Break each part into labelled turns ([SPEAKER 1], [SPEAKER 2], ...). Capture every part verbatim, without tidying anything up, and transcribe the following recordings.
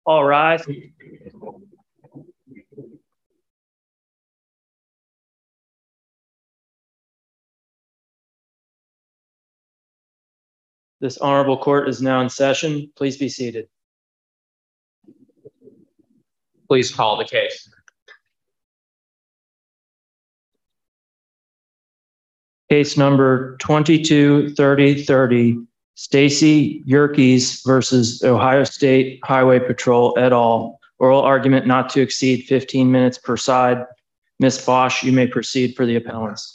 [SPEAKER 1] All rise. This honorable court is now in session. Please be seated.
[SPEAKER 2] Please call the case.
[SPEAKER 1] Case number twenty-two thirty thirty, Stacy Yerkes versus Ohio State Highway Patrol et al. Oral argument not to exceed fifteen minutes per side. Miz Bosch, you may proceed for the appellants.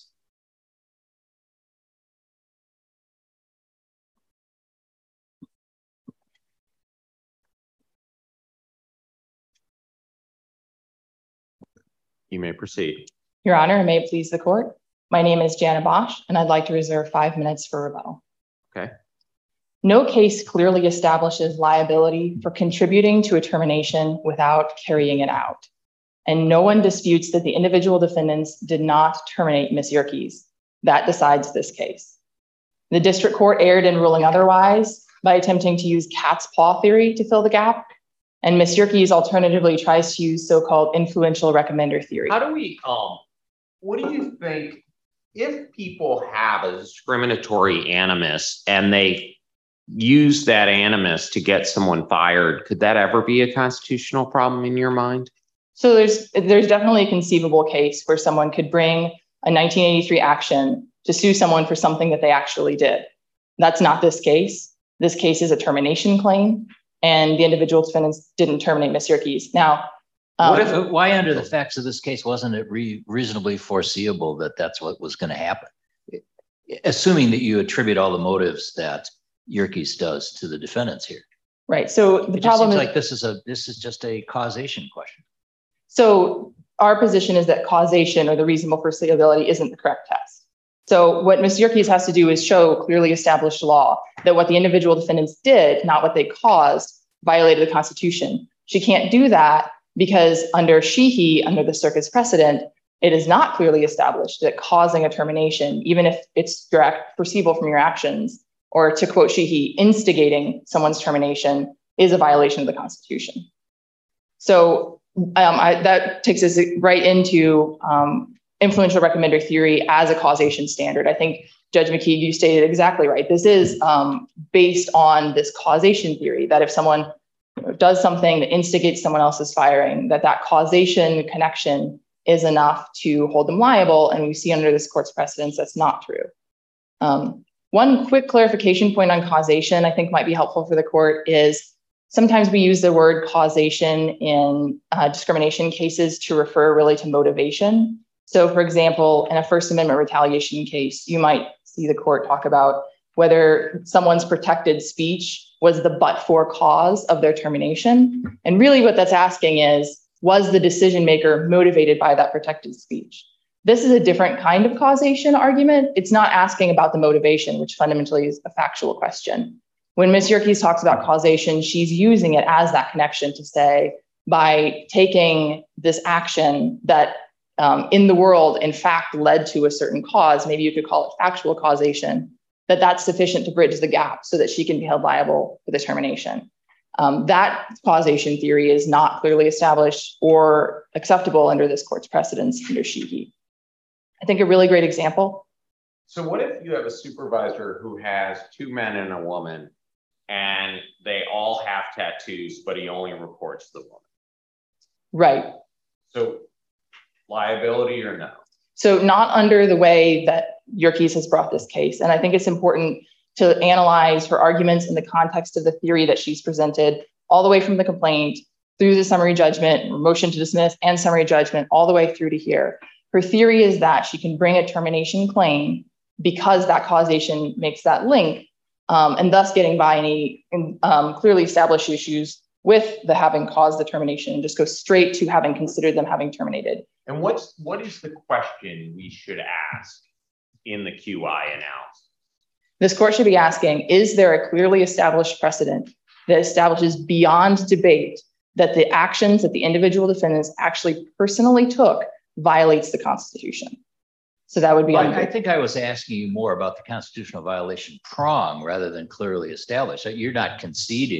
[SPEAKER 2] You may proceed.
[SPEAKER 3] Your Honor, may it please the court. My name is Jana Bosch, and I'd like to reserve five minutes for rebuttal.
[SPEAKER 2] Okay.
[SPEAKER 3] No case clearly establishes liability for contributing to a termination without carrying it out. And no one disputes that the individual defendants did not terminate Miz Yerkes. That decides this case. The district court erred in ruling otherwise by attempting to use cat's paw theory to fill the gap. And Miz Yerkes alternatively tries to use so-called influential recommender theory.
[SPEAKER 2] How do we, um, what do you think if people have a discriminatory animus and they use that animus to get someone fired, could that ever be a constitutional problem in your mind?
[SPEAKER 3] So there's there's definitely a conceivable case where someone could bring a nineteen eighty-three action to sue someone for something that they actually did. That's not this case. This case is a termination claim, and the individual defendants didn't terminate Miz Yerkes. Now, um,
[SPEAKER 4] what if, why under the facts of this case wasn't it re reasonably foreseeable that that's what was going to happen? Assuming that you attribute all the motives that Yerkes does to the defendants here.
[SPEAKER 3] Right. So the
[SPEAKER 4] it
[SPEAKER 3] problem
[SPEAKER 4] just seems
[SPEAKER 3] is
[SPEAKER 4] like this is a this is just a causation question.
[SPEAKER 3] So our position is that causation or the reasonable foreseeability isn't the correct test. So what Miz Yerkes has to do is show clearly established law that what the individual defendants did, not what they caused, violated the Constitution. She can't do that because under Sheehy, under the circuit's precedent, it is not clearly established that causing a termination, even if it's direct, foreseeable from your actions, or to quote Sheehy, instigating someone's termination is a violation of the Constitution. So um, I, that takes us right into um, influential recommender theory as a causation standard. I think Judge McKeague, you stated exactly right. This is um, based on this causation theory that if someone does something that instigates someone else's firing, that that causation connection is enough to hold them liable. And we see under this court's precedents, that's not true. Um, one quick clarification point on causation I think might be helpful for the court is sometimes we use the word causation in uh, discrimination cases to refer really to motivation. So for example, in a First Amendment retaliation case, you might see the court talk about whether someone's protected speech was the but-for cause of their termination. And really what that's asking is, was the decision maker motivated by that protected speech? This is a different kind of causation argument. It's not asking about the motivation, which fundamentally is a factual question. When Miz Yerkes talks about causation, she's using it as that connection to say, by taking this action that um, in the world, in fact, led to a certain cause, maybe you could call it factual causation, that that's sufficient to bridge the gap so that she can be held liable for the termination. Um, that causation theory is not clearly established or acceptable under this court's precedents under Sheehy. I think a really great example.
[SPEAKER 2] So what if you have a supervisor who has two men and a woman and they all have tattoos, but he only reports the woman?
[SPEAKER 3] Right.
[SPEAKER 2] So liability or no?
[SPEAKER 3] So not under the way that Yerkes has brought this case. And I think it's important to analyze her arguments in the context of the theory that she's presented all the way from the complaint through the summary judgment, motion to dismiss, and summary judgment, all the way through to here. Her theory is that she can bring a termination claim because that causation makes that link, um, and thus getting by any um, clearly established issues with the having caused the termination and just go straight to having considered them having terminated.
[SPEAKER 2] And what's what is the question we should ask in the Q I analysis?
[SPEAKER 3] This court should be asking, is there a clearly established precedent that establishes beyond debate that the actions that the individual defendants actually personally took violates the Constitution? So that would be.
[SPEAKER 4] Well, I think I was asking you more about the constitutional violation prong rather than clearly established. You're not conceding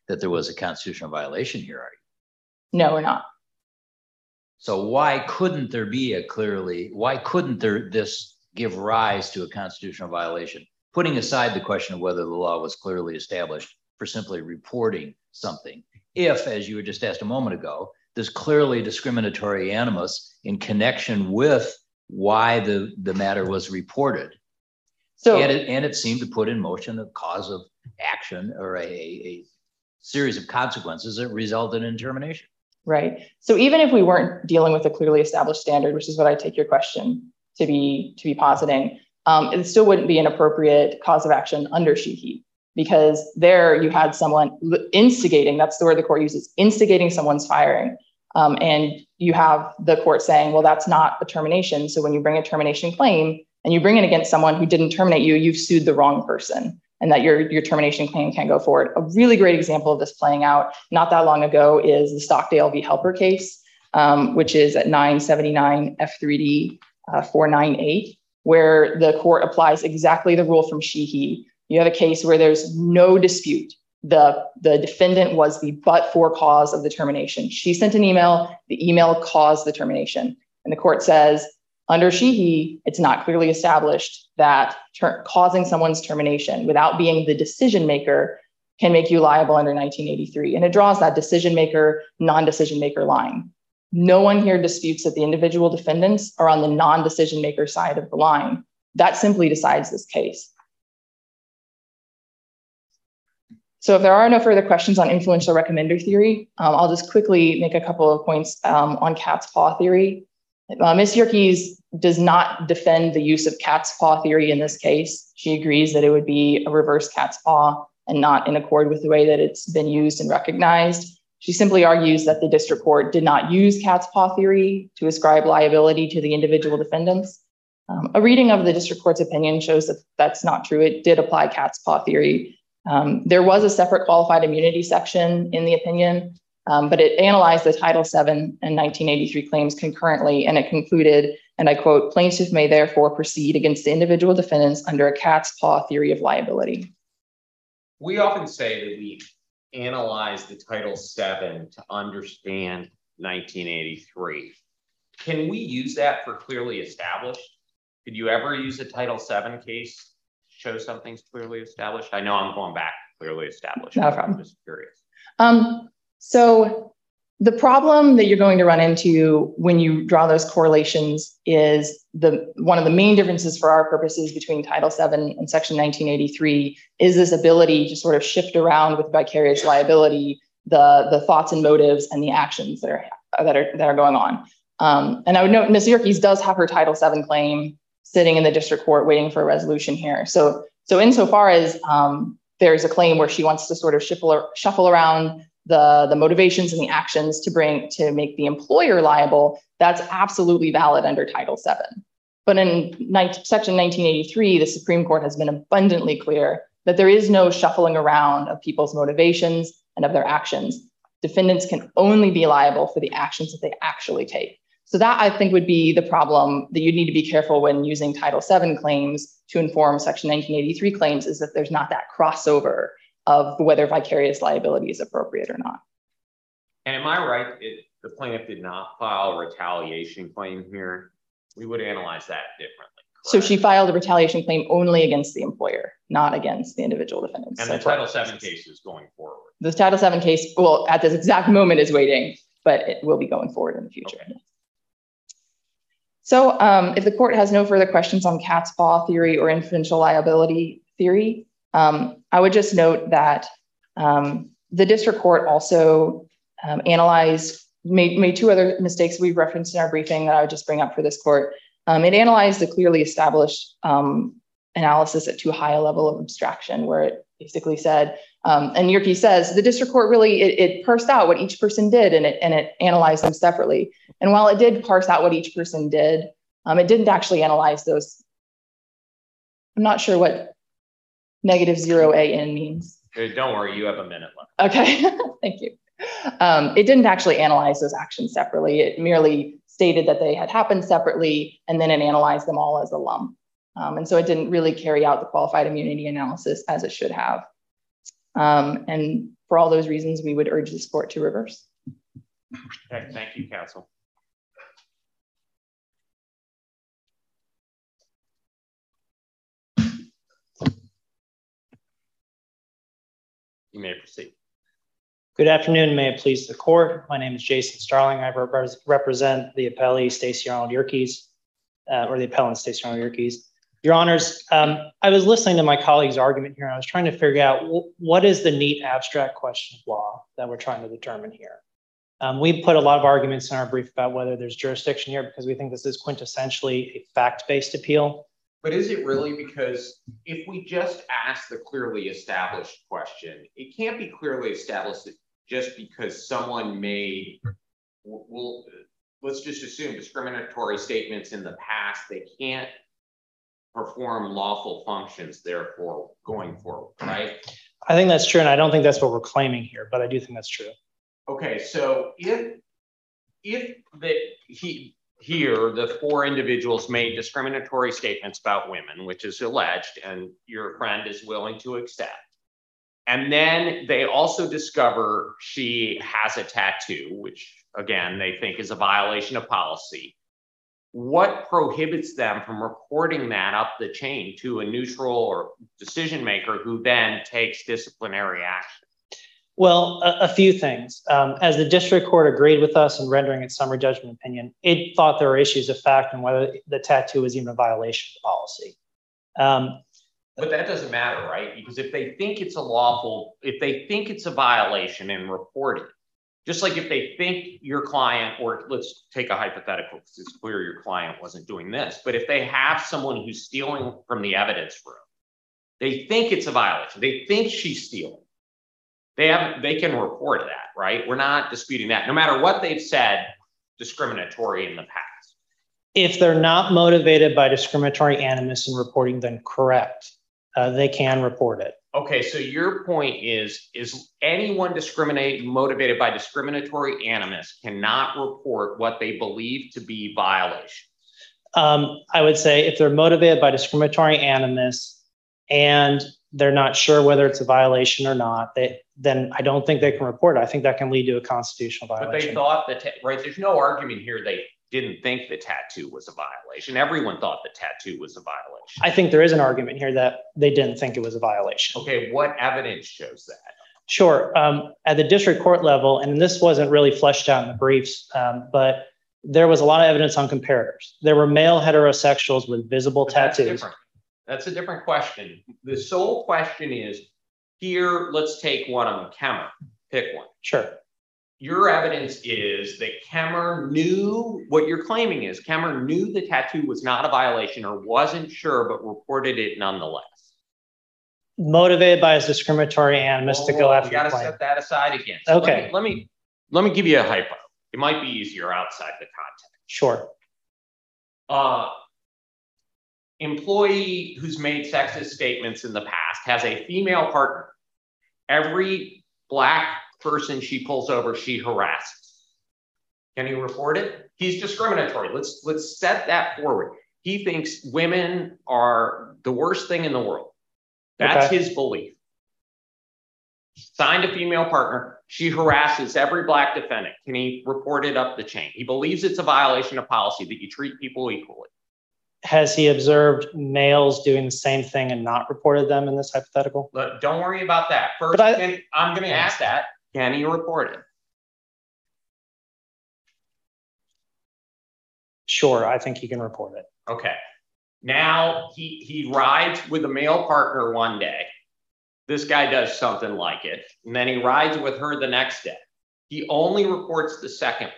[SPEAKER 4] that there was a constitutional violation here, are you?
[SPEAKER 3] No, we're not.
[SPEAKER 4] So why couldn't there be a clearly, why couldn't there this give rise to a constitutional violation? Putting aside the question of whether the law was clearly established for simply reporting something. If, as you were just asked a moment ago, there's clearly discriminatory animus in connection with why the, the matter was reported. So, and it, and it seemed to put in motion a cause of action or a, a series of consequences that resulted in termination.
[SPEAKER 3] Right. So even if we weren't dealing with a clearly established standard, which is what I take your question to be to be positing, um, it still wouldn't be an appropriate cause of action under Sheehy, because there you had someone instigating, that's the word the court uses, instigating someone's firing. Um, and you have the court saying, well, that's not a termination. So when you bring a termination claim and you bring it against someone who didn't terminate you, you've sued the wrong person, and that your, your termination claim can't go forward. A really great example of this playing out not that long ago is the Stockdale v. Helper case, um, which is at nine seventy-nine F three D uh, four ninety-eight, where the court applies exactly the rule from Sheehy. You have a case where there's no dispute. The, the defendant was the but-for cause of the termination. She sent an email, the email caused the termination. And the court says, under Sheehy, it's not clearly established that ter- causing someone's termination without being the decision maker can make you liable under nineteen eighty-three. And it draws that decision maker, non-decision maker line. No one here disputes that the individual defendants are on the non-decision maker side of the line. That simply decides this case. So if there are no further questions on influential recommender theory, um, I'll just quickly make a couple of points um, on cat's paw theory. Uh, Miz Yerkes does not defend the use of cat's paw theory in this case. She agrees that it would be a reverse cat's paw and not in accord with the way that it's been used and recognized. She simply argues that the district court did not use cat's paw theory to ascribe liability to the individual defendants. Um, a reading of the district court's opinion shows that that's not true. It did apply cat's paw theory. Um, there was a separate qualified immunity section in the opinion, um, but it analyzed the Title seven and nineteen eighty-three claims concurrently, and it concluded, and I quote, plaintiff may therefore proceed against the individual defendants under a cat's paw theory of liability.
[SPEAKER 2] We often say that we analyze the Title seven to understand nineteen eighty-three. Can we use that for clearly established? Could you ever use a Title seven case? Show something's clearly established? I know I'm going back to clearly established.
[SPEAKER 3] No problem.
[SPEAKER 2] I'm just curious.
[SPEAKER 3] Um, so the problem that you're going to run into when you draw those correlations is the one of the main differences for our purposes between Title seven and Section nineteen eighty-three is this ability to sort of shift around with vicarious liability, the, the thoughts and motives and the actions that are that are that are going on. Um, and I would note Miz Yerkes does have her Title seven claim sitting in the district court waiting for a resolution here. So, so insofar as um, there's a claim where she wants to sort of shuffle, shuffle around the, the motivations and the actions to bring to make the employer liable, that's absolutely valid under Title seven. But in Section nineteen eighty-three, the Supreme Court has been abundantly clear that there is no shuffling around of people's motivations and of their actions. Defendants can only be liable for the actions that they actually take. So that, I think, would be the problem that you need to be careful when using Title seven claims to inform Section nineteen eighty-three claims, is that there's not that crossover of whether vicarious liability is appropriate or not.
[SPEAKER 2] And am I right, it, the plaintiff did not file a retaliation claim here? We would analyze that differently. Correct?
[SPEAKER 3] So she filed a retaliation claim only against the employer, not against the individual defendants.
[SPEAKER 2] And so the Title seven case is going forward.
[SPEAKER 3] The Title seven case, well, at this exact moment is waiting, but it will be going forward in the future. Okay. So um, if the court has no further questions on cat's paw theory or influential liability theory, um, I would just note that um, the district court also um, analyzed, made, made two other mistakes we've referenced in our briefing that I would just bring up for this court. Um, it analyzed the clearly established um, analysis at too high a level of abstraction, where it basically said, um, and Yerkes says, the district court really, it, it parsed out what each person did and it, and it analyzed them separately. And while it did parse out what each person did, um, it didn't actually analyze those. I'm not sure what negative zero A N means.
[SPEAKER 2] Hey, don't worry, you have a minute left.
[SPEAKER 3] Okay, thank you. Um, it didn't actually analyze those actions separately. It merely stated that they had happened separately, and then it analyzed them all as a lump. Um, and so it didn't really carry out the qualified immunity analysis as it should have. Um, and for all those reasons, we would urge this court to reverse.
[SPEAKER 2] Okay, thank you, counsel. You may proceed.
[SPEAKER 5] Good afternoon. May it please the court. My name is Jason Starling. I rep represent the appellee Stacey Arnold Yerkes, uh, or the appellant Stacey Arnold Yerkes. Your Honors, um, I was listening to my colleague's argument here, and I was trying to figure out what is the neat abstract question of law that we're trying to determine here. Um, we put a lot of arguments in our brief about whether there's jurisdiction here because we think this is quintessentially a fact-based appeal.
[SPEAKER 2] But is it really? Because if we just ask the clearly established question, it can't be clearly established just because someone made, well, let's just assume discriminatory statements in the past, they can't perform lawful functions, therefore going forward, right?
[SPEAKER 5] I think that's true, and I don't think that's what we're claiming here, but I do think that's true.
[SPEAKER 2] Okay, so if if the he here the four individuals made discriminatory statements about women, which is alleged, and your friend is willing to accept, and then they also discover she has a tattoo, which again they think is a violation of policy, what prohibits them from reporting that up the chain to a neutral or decision maker who then takes disciplinary action?
[SPEAKER 5] Well, a, a few things. Um, as the district court agreed with us in rendering its summary judgment opinion, it thought there were issues of fact on whether the tattoo was even a violation of policy. Um,
[SPEAKER 2] but that doesn't matter, right? Because if they think it's a lawful, if they think it's a violation and report it, just like if they think your client, or let's take a hypothetical because it's clear your client wasn't doing this, but if they have someone who's stealing from the evidence room, they think it's a violation, they think she's stealing, they have, they can report that, right? We're not disputing that, no matter what they've said discriminatory in the past.
[SPEAKER 5] If they're not motivated by discriminatory animus in reporting, then correct, uh, they can report it.
[SPEAKER 2] Okay, so your point is, is anyone discriminate motivated by discriminatory animus cannot report what they believe to be violation?
[SPEAKER 5] Um, I would say if they're motivated by discriminatory animus and they're not sure whether it's a violation or not, they, then I don't think they can report it. I think that can lead to a constitutional violation.
[SPEAKER 2] But they thought that, right, there's no argument here they didn't think the tattoo was a violation. Everyone thought the tattoo was a violation.
[SPEAKER 5] I think there is an argument here that they didn't think it was a violation.
[SPEAKER 2] Okay, what evidence shows that?
[SPEAKER 5] Sure. Um, at the district court level, and this wasn't really fleshed out in the briefs, um, but there was a lot of evidence on comparators. There were male heterosexuals with visible
[SPEAKER 2] but
[SPEAKER 5] tattoos.
[SPEAKER 2] That's different. That's a different question. The sole question is, here, let's take one of them, Kemmer. Pick one.
[SPEAKER 5] Sure.
[SPEAKER 2] Your evidence is that Kemmer knew, what you're claiming is Kemmer knew the tattoo was not a violation or wasn't sure, but reported it nonetheless.
[SPEAKER 5] Motivated by his discriminatory animus oh, to go after
[SPEAKER 2] the claim. You got to set that aside again. So
[SPEAKER 5] okay.
[SPEAKER 2] Let me, let me let me give you a hypo. It might be easier outside the context.
[SPEAKER 5] Sure.
[SPEAKER 2] Uh, employee who's made sexist statements in the past has a female partner. Every Black person she pulls over, she harasses. Can he report it? He's discriminatory. Let's let's set that forward. He thinks women are the worst thing in the world. That's okay. His belief. Signed a female partner. She harasses every Black defendant. Can he report it up the chain? He believes it's a violation of policy that you treat people equally.
[SPEAKER 5] Has he observed males doing the same thing and not reported them in this hypothetical?
[SPEAKER 2] Look, don't worry about that. First, I, can, I'm going to ask that. Can he report it?
[SPEAKER 5] Sure, I think he can report it.
[SPEAKER 2] Okay. Now he, he rides with a male partner one day. This guy does something like it. And then he rides with her the next day. He only reports the second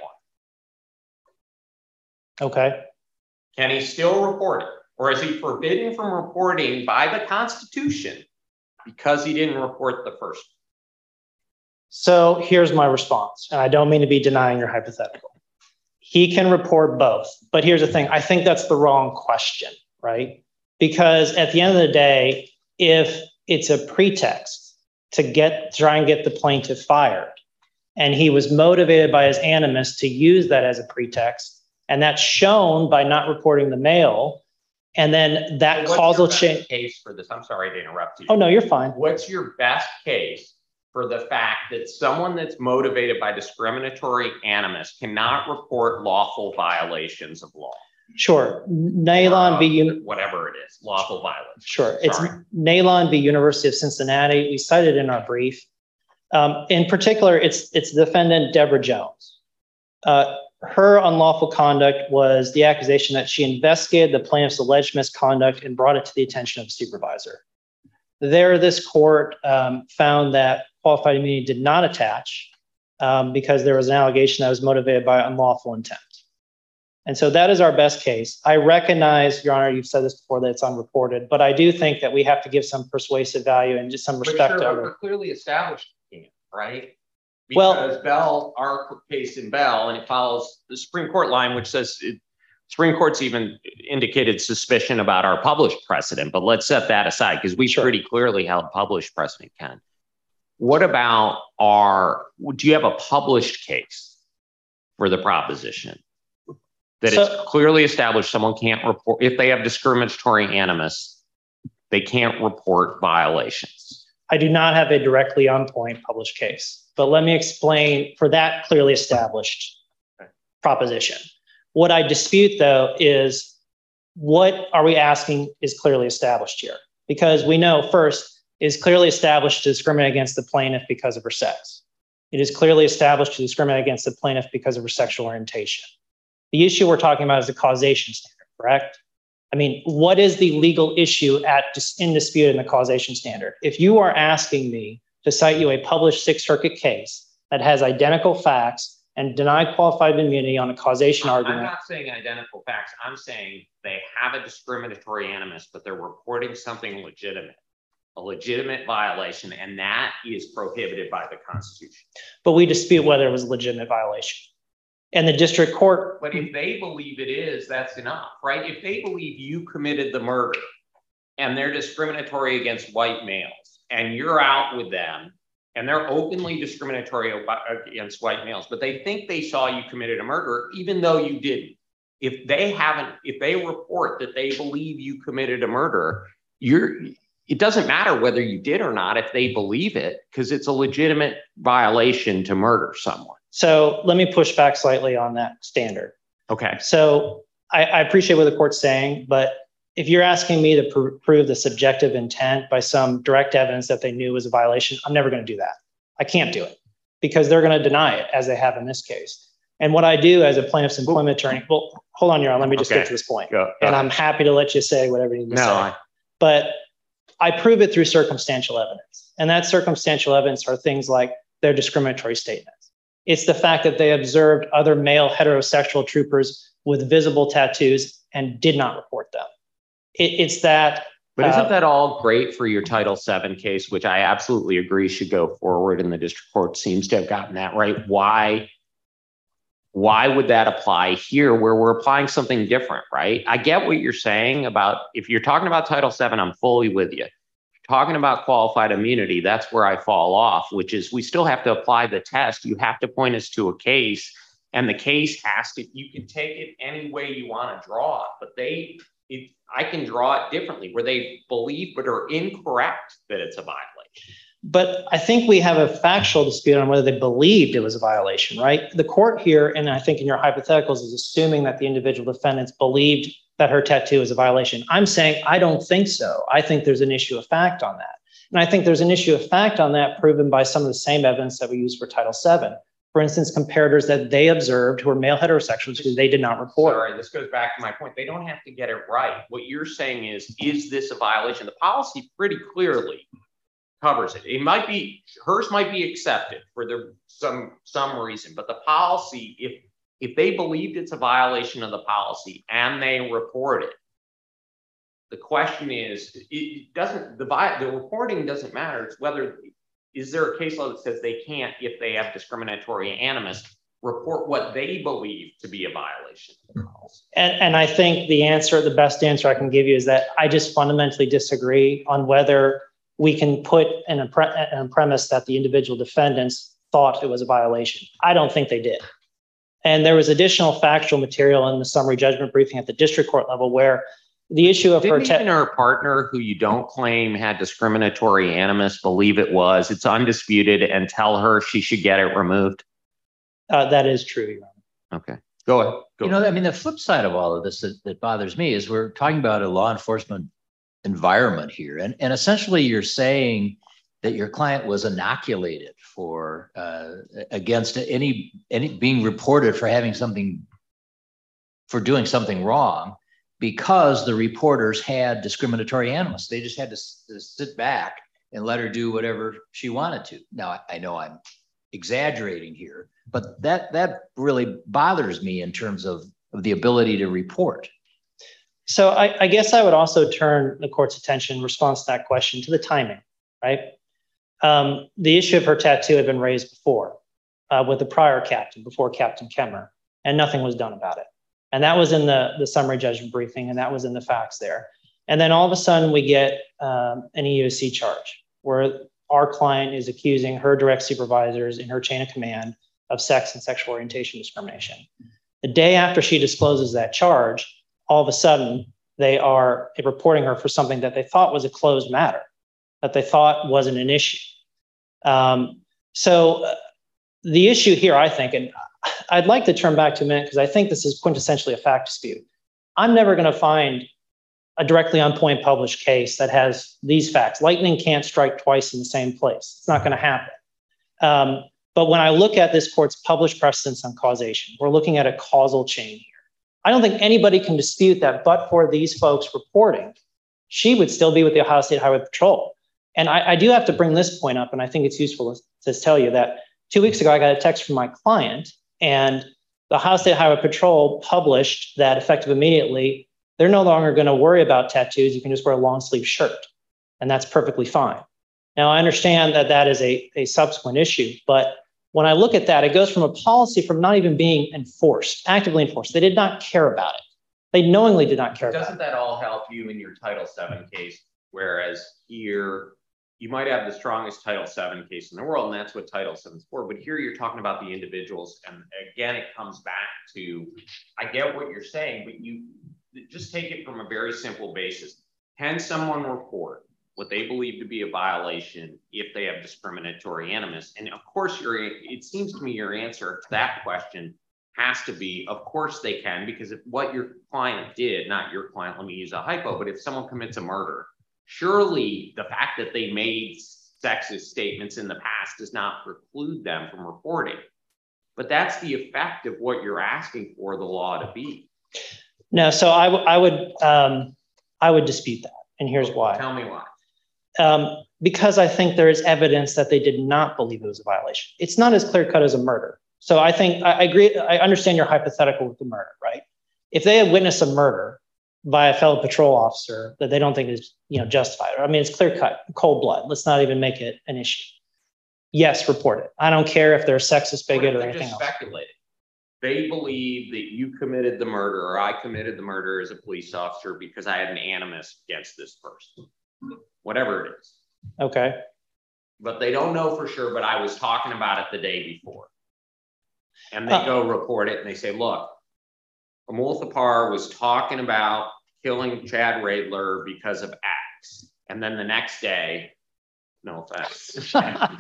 [SPEAKER 2] one.
[SPEAKER 5] Okay.
[SPEAKER 2] Can he still report it? Or is he forbidden from reporting by the Constitution because he didn't report the first one?
[SPEAKER 5] So here's my response, and I don't mean to be denying your hypothetical. He can report both, but here's the thing. I think that's the wrong question, right? Because at the end of the day, if it's a pretext to get try and get the plaintiff fired, and he was motivated by his animus to use that as a pretext, and that's shown by not reporting the male, And then that
[SPEAKER 2] What's
[SPEAKER 5] causal
[SPEAKER 2] your best
[SPEAKER 5] chain.
[SPEAKER 2] case for this? I'm sorry to interrupt you.
[SPEAKER 5] Oh, no, you're fine.
[SPEAKER 2] What's your best case for the fact that someone that's motivated by discriminatory animus cannot report lawful violations of law?
[SPEAKER 5] Sure. Nylon v.
[SPEAKER 2] Uh, whatever it is, lawful violence.
[SPEAKER 5] Sure.
[SPEAKER 2] Sorry.
[SPEAKER 5] It's Nylon v. University of Cincinnati. We cited in our brief. Um, in particular, it's it's defendant Deborah Jones. Uh, her unlawful conduct was the accusation that she investigated the plaintiff's alleged misconduct and brought it to the attention of a supervisor. There, this court um, found that qualified immunity did not attach um, because there was an allegation that was motivated by unlawful intent. And so that is our best case. I recognize, Your Honor, you've said this before, that it's unreported, but I do think that we have to give some persuasive value and just some respect
[SPEAKER 2] but
[SPEAKER 5] to
[SPEAKER 2] sure,
[SPEAKER 5] it.
[SPEAKER 2] Clearly established, right?
[SPEAKER 5] Well,
[SPEAKER 2] because Bell, our case in Bell, and it follows the Supreme Court line, which says it, Supreme Court's even indicated suspicion about our published precedent, but let's set that aside because we sure. pretty clearly held published precedent, Ken. What about our, do you have a published case for the proposition that so, it's clearly established someone can't report, if they have discriminatory animus, they can't report violations?
[SPEAKER 5] I do not have a directly on point published case, but let me explain for that clearly established okay. proposition. What I dispute, though, is what are we asking is clearly established here? Because we know, first, it is clearly established to discriminate against the plaintiff because of her sex. It is clearly established to discriminate against the plaintiff because of her sexual orientation. The issue we're talking about is the causation standard, correct? I mean, what is the legal issue at in dispute in the causation standard? If you are asking me to cite you a published Sixth Circuit case that has identical facts and deny qualified immunity on a causation
[SPEAKER 2] I'm
[SPEAKER 5] argument.
[SPEAKER 2] I'm not saying identical facts. I'm saying they have a discriminatory animus, but they're reporting something legitimate, a legitimate violation, and that is prohibited by the Constitution.
[SPEAKER 5] But we dispute whether it was a legitimate violation. And the district court.
[SPEAKER 2] But if they believe it is, that's enough, right? If they believe you committed the murder and they're discriminatory against white males and you're out with them, and they're openly discriminatory against white males, but they think they saw you committed a murder, even though you didn't. If they haven't, if they report that they believe you committed a murder, you're, it doesn't matter whether you did or not if they believe it, because it's a legitimate violation to murder someone.
[SPEAKER 5] So let me push back slightly on that standard.
[SPEAKER 2] Okay.
[SPEAKER 5] So I, I appreciate what the court's saying, but if you're asking me to pr- prove the subjective intent by some direct evidence that they knew was a violation, I'm never going to do that. I can't do it because they're going to deny it as they have in this case. And what I do as a plaintiff's employment attorney, well, hold on, Your Honor, let me just
[SPEAKER 2] okay.
[SPEAKER 5] get to this point.
[SPEAKER 2] Go, go.
[SPEAKER 5] And I'm happy to let you say whatever you need to
[SPEAKER 2] no,
[SPEAKER 5] say.
[SPEAKER 2] I...
[SPEAKER 5] But I prove it through circumstantial evidence. And that circumstantial evidence are things like their discriminatory statements. It's the fact that they observed other male heterosexual troopers with visible tattoos and did not report them. It, it's that.
[SPEAKER 2] But isn't
[SPEAKER 5] uh,
[SPEAKER 2] that all great for your Title seven case, which I absolutely agree should go forward, and the district court seems to have gotten that right? Why, why would that apply here where we're applying something different, right? I get what you're saying about, if you're talking about Title seven, I'm fully with you. If you're talking about qualified immunity, that's where I fall off, which is we still have to apply the test. You have to point us to a case, and the case has to, you can take it any way you want to draw it, but they, it, I can draw it differently where they believe but are incorrect that it's a violation.
[SPEAKER 5] But I think we have a factual dispute on whether they believed it was a violation, right? The court here, and I think in your hypotheticals, is assuming that the individual defendants believed that her tattoo was a violation. I'm saying I don't think so. I think there's an issue of fact on that. And I think there's an issue of fact on that proven by some of the same evidence that we use for Title seven. For instance, comparators that they observed who were male heterosexuals who they did not report.
[SPEAKER 2] Sorry, this goes back to my point. They don't have to get it right. What you're saying is, is this a violation? The policy pretty clearly covers it. It might be, hers might be accepted for the, some, some reason, but the policy, if, if they believed it's a violation of the policy and they report it, the question is, it doesn't, the, the reporting doesn't matter. It's whether, is there a case law that says they can't, if they have discriminatory animus, report what they believe to be a violation of the policy?
[SPEAKER 5] And, and I think the answer, the best answer I can give you is that I just fundamentally disagree on whether we can put in a, pre- in a premise that the individual defendants thought it was a violation. I don't think they did. And there was additional factual material in the summary judgment briefing at the district court level where the issue of
[SPEAKER 2] Didn't
[SPEAKER 5] her,
[SPEAKER 2] even her partner, who you don't claim had discriminatory animus, believe it was? It's undisputed, and tell her she should get it removed.
[SPEAKER 5] uh, that is true, Your Honor.
[SPEAKER 2] Okay, go ahead. Go
[SPEAKER 4] You know, I mean, the flip side of all of this that, that bothers me is we're talking about a law enforcement environment here. And, and essentially you're saying that your client was inoculated for uh, against any, any being reported for having something, for doing something wrong, because the reporters had discriminatory animus. They just had to, to sit back and let her do whatever she wanted to. Now, I, I know I'm exaggerating here, but that that really bothers me in terms of, of the ability to report.
[SPEAKER 5] So I, I guess I would also turn the court's attention in response to that question to the timing, right? Um, the issue of her tattoo had been raised before uh, with the prior captain, before Captain Kemmer, and nothing was done about it. And that was in the, the summary judgment briefing, and that was in the facts there. And then all of a sudden we get um, an E E O C charge where our client is accusing her direct supervisors in her chain of command of sex and sexual orientation discrimination. The day after she discloses that charge, all of a sudden they are reporting her for something that they thought was a closed matter, that they thought wasn't an issue. Um, so uh, the issue here, I think, and I'd like to turn back to a minute because I think this is quintessentially a fact dispute. I'm never going to find a directly on point published case that has these facts. Lightning can't strike twice in the same place. It's not going to happen. Um, but when I look at this court's published precedents on causation, we're looking at a causal chain here. I don't think anybody can dispute that, but for these folks reporting, she would still be with the Ohio State Highway Patrol. And I, I do have to bring this point up, and I think it's useful to, to tell you that two weeks ago, I got a text from my client, and the Ohio State Highway Patrol published that effective immediately, they're no longer going to worry about tattoos. You can just wear a long sleeve shirt, and that's perfectly fine. Now, I understand that that is a, a subsequent issue, but when I look at that, it goes from a policy from not even being enforced, actively enforced. They did not care about it. They knowingly did not care about it.
[SPEAKER 2] Doesn't that all help you in your Title seven case? Whereas here, you might have the strongest Title seven case in the world, and that's what Title seven is for. But here you're talking about the individuals. And again, it comes back to, I get what you're saying, but you just take it from a very simple basis. Can someone report what they believe to be a violation if they have discriminatory animus? And of course, your, it seems to me your answer to that question has to be, of course they can, because if what your client did, not your client, let me use a hypo, but if someone commits a murder, surely the fact that they made sexist statements in the past does not preclude them from reporting. But that's the effect of what you're asking for the law to be.
[SPEAKER 5] No, so I, I would um, I would dispute that, and here's why.
[SPEAKER 2] Tell me why.
[SPEAKER 5] Um, because I think there is evidence that they did not believe it was a violation. It's not as clear cut as a murder. So I think I, I agree. I understand your hypothetical with the murder, right? If they had witnessed a murder by a fellow patrol officer that they don't think is, you know, justified, I mean, it's clear cut, cold blood. Let's not even make it an issue. Yes, report it. I don't care if they're sexist, bigot, or anything else.
[SPEAKER 2] Speculating. They believe that you committed the murder, or I committed the murder as a police officer because I had an animus against this person, whatever it is.
[SPEAKER 5] Okay.
[SPEAKER 2] But they don't know for sure, but I was talking about it the day before. And they
[SPEAKER 5] Uh,
[SPEAKER 2] go report it and they say, look, Amul Thapar was talking about killing Chad Radler because of X. And then the next day, no offense.
[SPEAKER 5] I,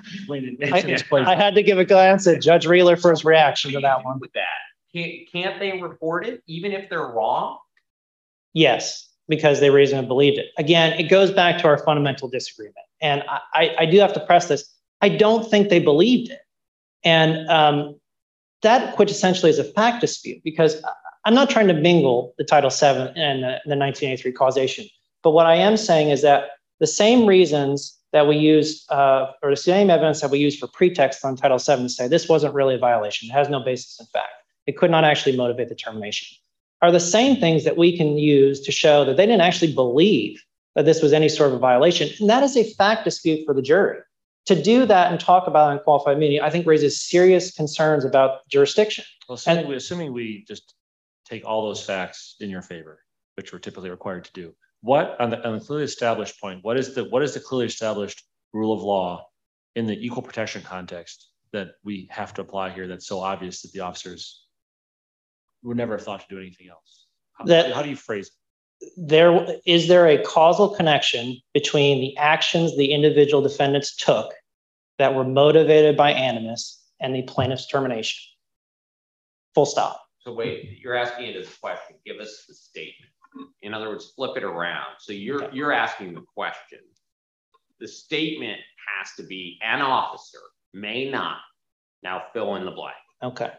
[SPEAKER 5] I had to give a glance at Judge Reeler for his reaction to that one.
[SPEAKER 2] With that, can't, can't they report it even if they're wrong?
[SPEAKER 5] Yes, because they reasonably believed it. Again, it goes back to our fundamental disagreement. And I, I, I do have to press this. I don't think they believed it. And um, that quintessentially is a fact dispute, because I'm not trying to mingle the Title seven and the, the nineteen eighty-three causation. But what I am saying is that the same reasons that we use, uh, or the same evidence that we use for pretext on Title seven to say this wasn't really a violation, it has no basis in fact, it could not actually motivate the termination, are the same things that we can use to show that they didn't actually believe that this was any sort of a violation. And that is a fact dispute for the jury. To do that and talk about unqualified immunity, I think raises serious concerns about jurisdiction.
[SPEAKER 6] Well, assuming, we, assuming we just take all those facts in your favor, which we're typically required to do, what on the, on the clearly established point, what is the what is the clearly established rule of law in the equal protection context that we have to apply here that's so obvious that the officers would never have thought to do anything else? How,
[SPEAKER 5] That,
[SPEAKER 6] how do you phrase it?
[SPEAKER 5] there is there a causal connection between the actions the individual defendants took that were motivated by animus and the plaintiff's termination? Full stop.
[SPEAKER 2] So wait, you're asking it as a question. Give us the statement. In other words, flip it around. So you're
[SPEAKER 5] Okay.
[SPEAKER 2] you're asking the question. The statement has to be an officer may not. Now fill in the blank.
[SPEAKER 5] Okay.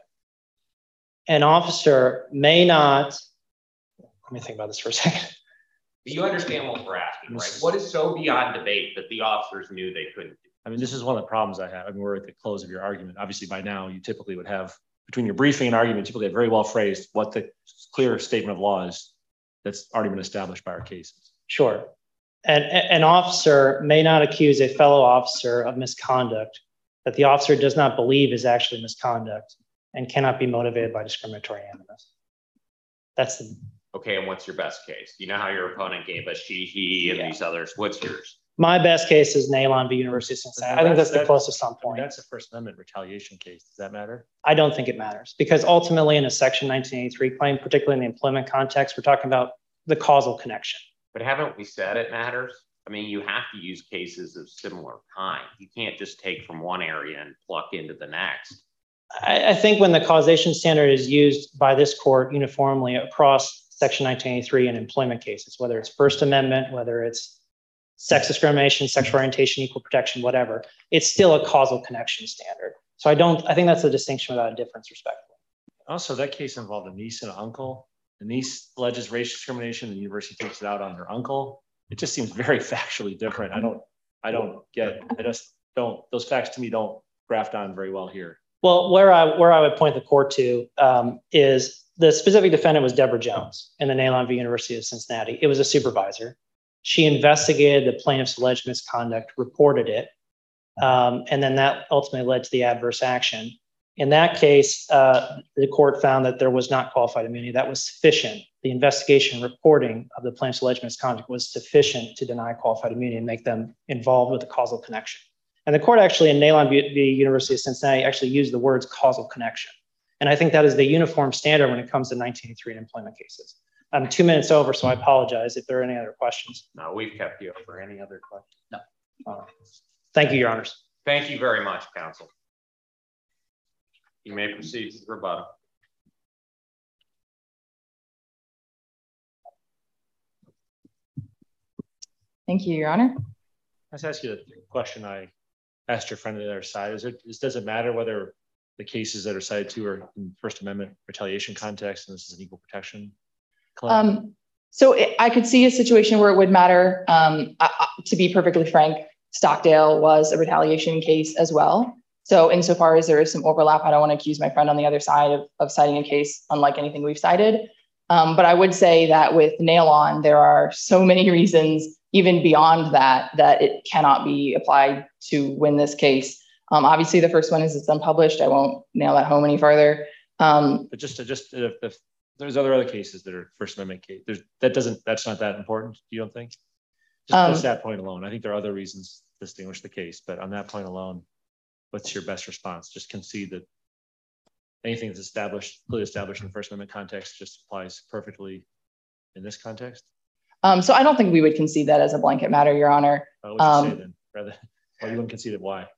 [SPEAKER 5] An officer may not, let me think about this for a second.
[SPEAKER 2] You understand what we're asking, right? What is so beyond debate that the officers knew they couldn't do?
[SPEAKER 6] I mean, this is one of the problems I have. I mean, we're at the close of your argument. Obviously, by now, you typically would have, between your briefing and argument, typically have very well phrased what the clear statement of law is that's already been established by our cases.
[SPEAKER 5] Sure. An, an officer may not accuse a fellow officer of misconduct that the officer does not believe is actually misconduct and cannot be motivated by discriminatory animus. That's the.
[SPEAKER 2] Okay, and what's your best case? You know how your opponent gave us she, he, and
[SPEAKER 5] Yeah.
[SPEAKER 2] these others. What's yours?
[SPEAKER 5] My best case is Nalon v. University of Cincinnati. I think that's the
[SPEAKER 6] That-
[SPEAKER 5] closest on
[SPEAKER 6] I mean,
[SPEAKER 5] point.
[SPEAKER 6] that's a First Amendment retaliation case. Does that matter?
[SPEAKER 5] I don't think it matters because ultimately in a Section nineteen eighty-three claim, particularly in the employment context, we're talking about the causal connection.
[SPEAKER 2] But haven't we said it matters? I mean, you have to use cases of similar kind. You can't just take from one area and pluck into the next.
[SPEAKER 5] I, I think when the causation standard is used by this court uniformly across Section nineteen eighty-three in employment cases, whether it's First Amendment, whether it's sex discrimination, sexual orientation, equal protection, whatever, it's still a causal connection standard. So I don't, I think that's a distinction without a difference, respectfully.
[SPEAKER 6] Also, that case involved a niece and an uncle. The niece alleges racial discrimination, and the university takes it out on her uncle. It just seems very factually different. I don't, I don't get, I just don't, those facts to me don't graft on very well here.
[SPEAKER 5] Well, where I where I would point the court to um, is the specific defendant was Deborah Jones in the Nalon v. University of Cincinnati. It was a supervisor. She investigated the plaintiff's alleged misconduct, reported it, um, and then that ultimately led to the adverse action. In that case, uh, the court found that there was not qualified immunity. That was sufficient. The investigation reporting of the plaintiff's alleged misconduct was sufficient to deny qualified immunity and make them involved with the causal connection. And the court actually in Nalon v. University of Cincinnati actually used the words causal connection. And I think that is the uniform standard when it comes to nineteen eighty-three in employment cases. I'm two minutes over, so I apologize if there are any other questions.
[SPEAKER 2] No, we've kept you over. Any other questions?
[SPEAKER 5] No. Uh, thank you, Your Honors.
[SPEAKER 2] Thank you very much, counsel. You may proceed with rebuttal.
[SPEAKER 3] Thank you, Your Honor.
[SPEAKER 6] Let's ask you the question I asked your friend on the other side. Is it, is, does it matter whether the cases that are cited to are in First Amendment retaliation context and this is an equal protection claim?
[SPEAKER 3] Um, so it, I could see a situation where it would matter. Um, I, I, to be perfectly frank, Stockdale was a retaliation case as well. So insofar as there is some overlap, I don't want to accuse my friend on the other side of, of citing a case unlike anything we've cited. Um, but I would say that with Nalon, there are so many reasons, even beyond that, that it cannot be applied to win this case. Um, obviously, the first one is it's unpublished. I won't nail that home any further. Um,
[SPEAKER 6] but just to just if, if there's other other cases that are First Amendment case, there's that doesn't that's not that important. You don't think? Just,
[SPEAKER 3] um,
[SPEAKER 6] just that point alone. I think there are other reasons to distinguish the case, but on that point alone, what's your best response? Just concede that anything that's established, clearly established in the First Amendment context, just applies perfectly in this context.
[SPEAKER 3] um, so I don't think we would concede that as a blanket matter, Your Honor.
[SPEAKER 6] What would you
[SPEAKER 3] Um,
[SPEAKER 6] say then? Rather, or you wouldn't concede it? Why?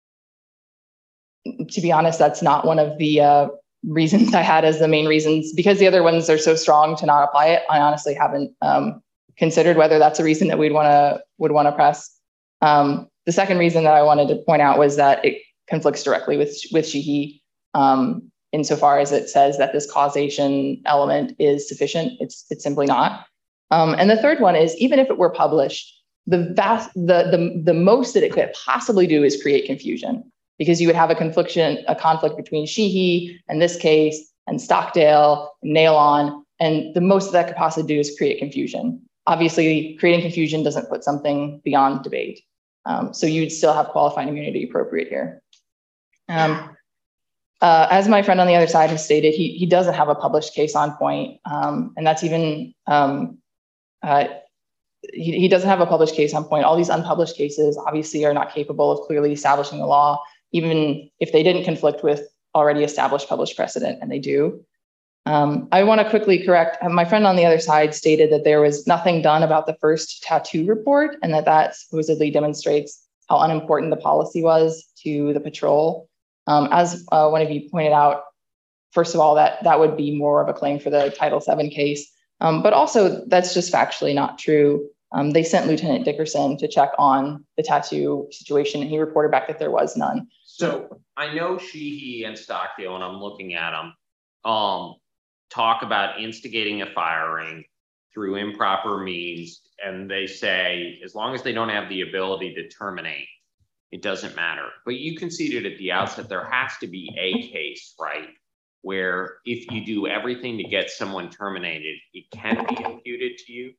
[SPEAKER 3] To be honest, that's not one of the uh, reasons I had as the main reasons, because the other ones are so strong to not apply it. I honestly haven't um, considered whether that's a reason that we'd want to would want to press. Um, the second reason that I wanted to point out was that it conflicts directly with with Sheehy, um, insofar as it says that this causation element is sufficient. It's it's simply not. Um, and the third one is, even if it were published, the vast the the the most that it could possibly do is create confusion, because you would have a confliction, a conflict between Sheehy and this case and Stockdale and Nalon, and the most that could possibly do is create confusion. Obviously, creating confusion doesn't put something beyond debate. Um, so you'd still have qualified immunity appropriate here. Um, uh, as my friend on the other side has stated, he, he doesn't have a published case on point. Um, and that's even, um, uh, he, he doesn't have a published case on point. All these unpublished cases obviously are not capable of clearly establishing the law, even if they didn't conflict with already established published precedent, and they do. Um, I want to quickly correct, my friend on the other side stated that there was nothing done about the first tattoo report and that that supposedly demonstrates how unimportant the policy was to the patrol. Um, as uh, one of you pointed out, first of all, that, that would be more of a claim for the Title seven case, um, but also that's just factually not true. Um, they sent Lieutenant Dickerson to check on the tattoo situation and he reported back that there was none.
[SPEAKER 2] So I know Sheehy and Stockdale, and I'm looking at them, um, talk about instigating a firing through improper means. And they say, as long as they don't have the ability to terminate, it doesn't matter. But you conceded at the outset, there has to be a case, right? Where if you do everything to get someone terminated, it can be imputed to you.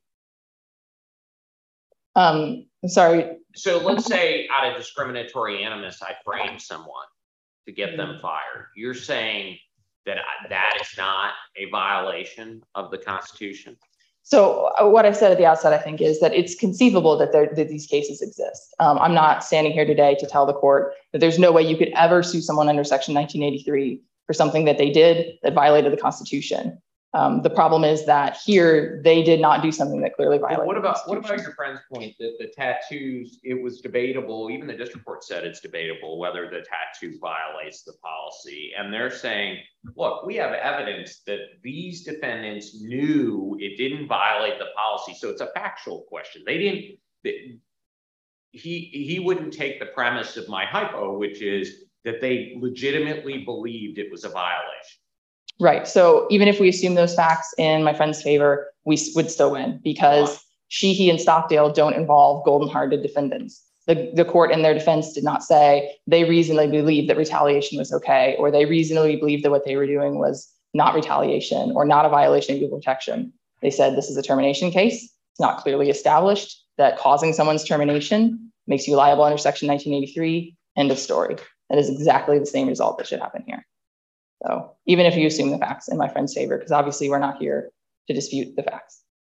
[SPEAKER 3] Um, I'm sorry.
[SPEAKER 2] So let's say out of discriminatory animus, I frame someone to get them fired. You're saying that that is not a violation of the Constitution?
[SPEAKER 3] So uh, what I said at the outset, I think, is that it's conceivable that, there, that these cases exist. Um, I'm not standing here today to tell the court that there's no way you could ever sue someone under Section nineteen eighty-three for something that they did that violated the Constitution. Um, the problem is that here they did not do something that clearly violated.
[SPEAKER 2] What about what about your friend's point that the tattoos, it was debatable, even the district court said it's debatable whether the tattoo violates the policy. And they're saying, look, we have evidence that these defendants knew it didn't violate the policy. So it's a factual question. They didn't, they, he, he wouldn't take the premise of my hypo, which is that they legitimately believed it was a violation.
[SPEAKER 3] Right. So even if we assume those facts in my friend's favor, we would still win because wow. Sheehy and Stockdale don't involve golden-hearted defendants. The, the court in their defense did not say they reasonably believed that retaliation was okay, or they reasonably believed that what they were doing was not retaliation or not a violation of equal protection. They said this is a termination case. It's not clearly established that causing someone's termination makes you liable under Section nineteen eighty-three. End of story. That is exactly the same result that should happen here. So even if you assume the facts in my friend's favor, because obviously we're not here to dispute the facts.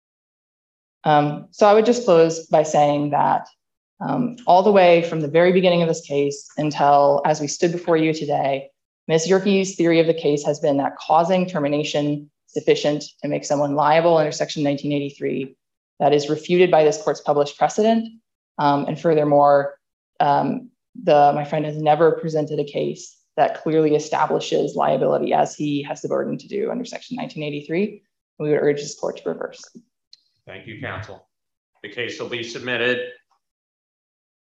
[SPEAKER 3] Um, so I would just close by saying that um, all the way from the very beginning of this case until as we stood before you today, Miz Yerke's theory of the case has been that causing termination sufficient to make someone liable under Section nineteen eighty-three. That is refuted by this court's published precedent. Um, and furthermore, um, the, my friend has never presented a case that clearly establishes liability as he has the burden to do under Section nineteen eighty-three. We would urge this court to reverse.
[SPEAKER 2] Thank you, counsel. The case will be submitted.